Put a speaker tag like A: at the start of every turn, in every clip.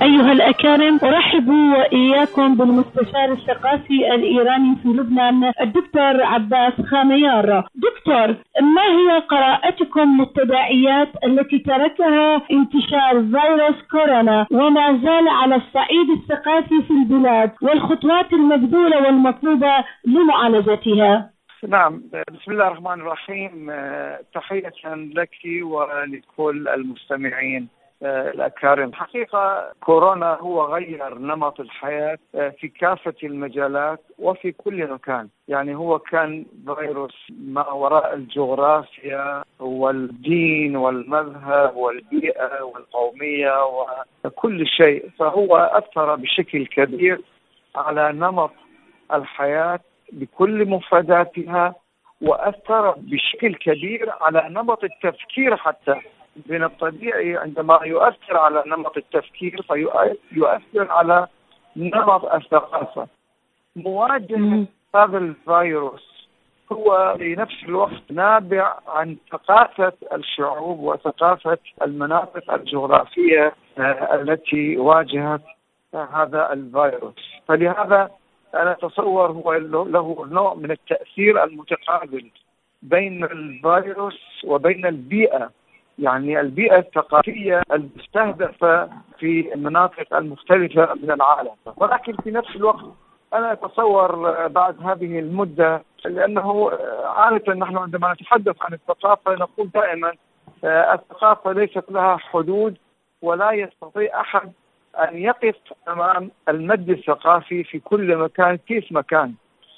A: أيها الأكارم، أرحب وإياكم بالمستشار الثقافي الإيراني في لبنان الدكتور عباس خاميار. دكتور، ما هي قراءتكم للتداعيات التي تركها انتشار فيروس كورونا وما زال على الصعيد الثقافي في البلاد، والخطوات المبذولة والمطلوبة لمعالجتها؟
B: نعم، بسم الله الرحمن الرحيم. تحية لك ولكل المستمعين الأكارم. حقيقة كورونا هو غير نمط الحياة في كافة المجالات وفي كل مكان. يعني هو كان فيروس ما وراء الجغرافيا والدين والمذهب والبيئة والقومية وكل شيء، فهو أثر بشكل كبير على نمط الحياة بكل مفرداتها، وأثر بشكل كبير على نمط التفكير. حتى من الطبيعي عندما يؤثر على نمط التفكير فيؤثر على نمط الثقافة. مواجهة هذا الفيروس هو في نفس الوقت نابع عن ثقافة الشعوب وثقافة المناطق الجغرافية التي واجهت هذا الفيروس. فلهذا أنا أتصور هو له نوع من التأثير المتقابل بين الفيروس وبين البيئة، يعني البيئة الثقافية المستهدفة في المناطق المختلفة من العالم. ولكن في نفس الوقت أنا أتصور بعد هذه المدة، لأنه عادة نحن عندما نتحدث عن الثقافة نقول دائما الثقافة ليست لها حدود، ولا يستطيع أحد أن يقف أمام المد الثقافي في كل مكان كيف مكان،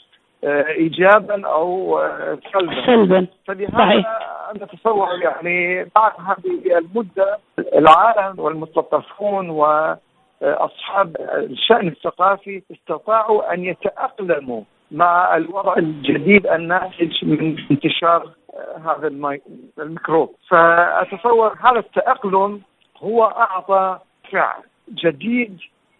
B: إيجابا أو سلبا. فلهذا أنا أتصور يعني بعد هذه المدة العالم والمثقفون وأصحاب الشأن الثقافي استطاعوا أن يتأقلموا مع الوضع الجديد الناتج من انتشار هذا الميكروب. فأتصور هذا التأقلم هو أعطى فعل جديد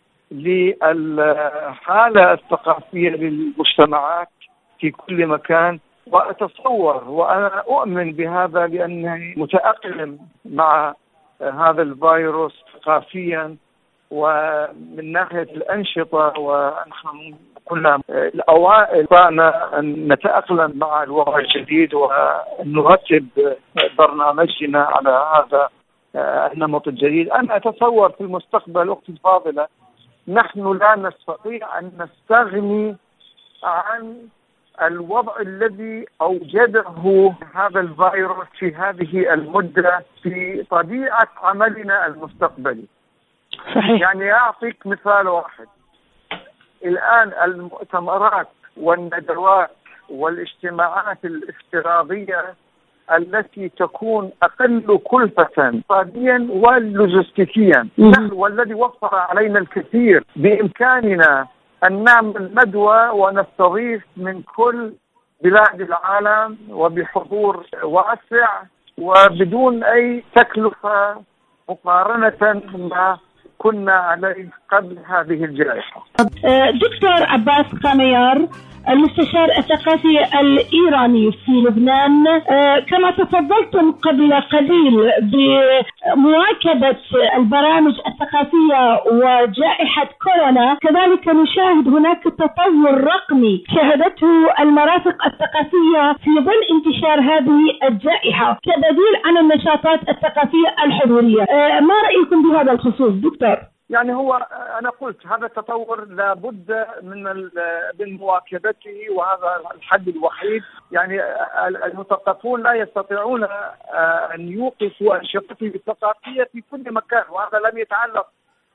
B: للحالة الثقافية للمجتمعات في كل مكان. وأتصور وأنا أؤمن بهذا لأنني متأقلم مع هذا الفيروس ثقافيا ومن ناحية الأنشطة، ونحن كنا الأوائل أن نتأقلم مع الوضع الجديد ونرتب برنامجنا على هذا النمط الجديد. أنا أتصور في المستقبل أختي الفاضلة نحن لا نستطيع أن نستغني عن الوضع الذي أوجده هذا الفيروس في هذه المدة في طبيعة عملنا المستقبلي.
A: صحيح.
B: يعني أعطيك مثال واحد. الآن المؤتمرات والندوات والاجتماعات الافتراضية التي تكون أقل كلفة اقتصاديا ولوجستيكيا، والذي وفر علينا الكثير، بإمكاننا أن نعمل ندوة ونستضيف من كل بلاد العالم وبحضور واسع وبدون أي تكلفة مقارنة ما كنا عليه قبل هذه الجائحة.
A: دكتور عباس خاميار، المستشار الثقافي الإيراني في لبنان، كما تفضلتم قبل قليل بمواكبة البرامج الثقافية وجائحة كورونا، كذلك نشاهد هناك تطور رقمي شهدته المرافق الثقافية في ظل انتشار هذه الجائحة كبديل عن النشاطات الثقافية الحضورية. ما رأيكم بهذا الخصوص دكتور؟
B: يعني هو أنا قلت هذا التطور لابد من مواكبته، وهذا الحد الوحيد. يعني المثقفون لا يستطيعون أن يوقفوا أنشطتهم الثقافية في كل مكان، وهذا لم يتعلق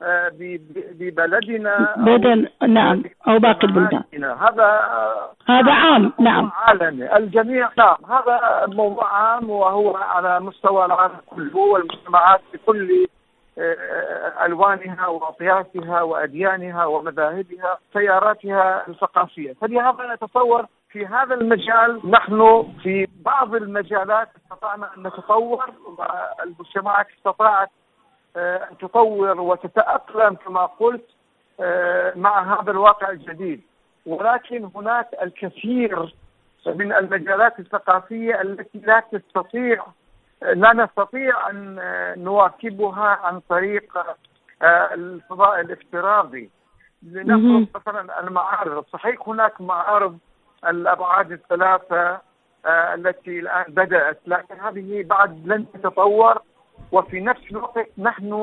B: ببلدنا
A: نعم أو باقي البلدان. هذا عام. نعم،
B: عالمي الجميع. نعم، هذا موضوع عام وهو على مستوى العالم كله والمجتمعات بكل ألوانها وأطيافها وأديانها ومذاهبها تياراتها الثقافية. فلهذا نتصور في هذا المجال نحن في بعض المجالات استطعنا أن نتطور، والمجتمعات استطاعت أن تطور وتتأقلم كما قلت مع هذا الواقع الجديد. ولكن هناك الكثير من المجالات الثقافية التي لا نستطيع أن نواكبها عن طريق الفضاء الافتراضي. لنفرض مثلا المعارض، صحيح هناك معارض الأبعاد الثلاثة التي الآن بدأت، لكن هذه بعد لن تتطور، وفي نفس الوقت نحن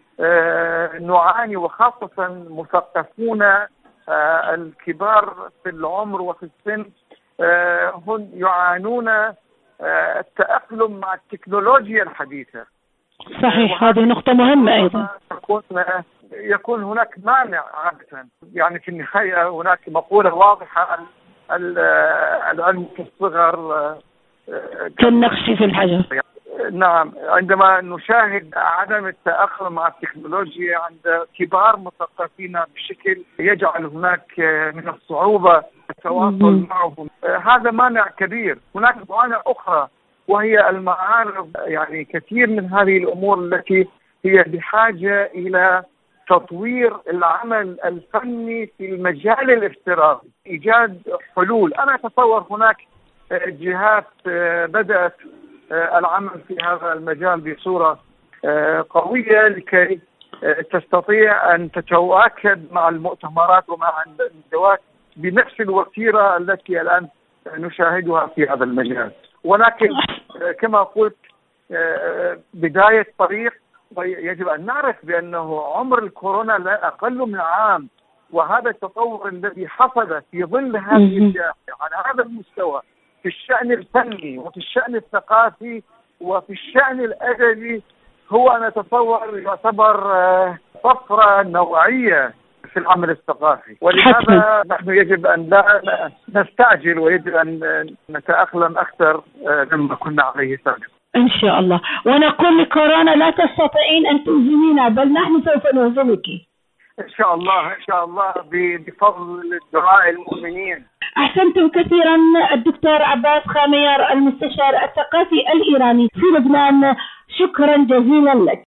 B: نعاني، وخاصة مثقفون الكبار في العمر وفي السن هم يعانون التأقلم مع التكنولوجيا الحديثة.
A: صحيح، هذه نقطة مهمة أيضا.
B: يكون هناك مانع عادة، يعني في النهاية هناك مقولة واضحة: العلم كالصغر
A: كالنقش في الحجر.
B: نعم، عندما نشاهد عدم التأقلم مع التكنولوجيا عند كبار مثقفين بشكل يجعل هناك من الصعوبة التواصل معهم، هذا مانع كبير. هناك موانع أخرى وهي المعارض، يعني كثير من هذه الأمور التي هي بحاجة إلى تطوير العمل الفني في المجال الافتراضي، إيجاد حلول. أنا أتصور هناك جهات بدأت العمل في هذا المجال بصورة قوية لكي تستطيع أن تتواكب مع المؤتمرات ومع الندوات بنفس الوتيرة التي الآن نشاهدها في هذا المجال. ولكن كما قلت بداية طريق، ويجب أن نعرف بأنه عمر الكورونا لا أقل من عام، وهذا التطور الذي حصل في ظل هذه الجائحة على هذا المستوى في الشأن الفني وفي الشأن الثقافي وفي الشأن الأدبي هو أنا أتصور يعتبر طفرة نوعية في العمل الثقافي. ولهذا نحن يجب أن لا نستعجل، ويجب أن نتأقلم أكثر مما كنا عليه سابقا
A: إن شاء الله. ونقول لكورونا لا تستطيعين أن تهزمينا، بل نحن سوف نهزمك
B: إن شاء الله، إن شاء الله بفضل دعاء المؤمنين.
A: أحسنتم كثيرا الدكتور عباس خاميار، المستشار الثقافي الإيراني في لبنان، شكرا جزيلا لك.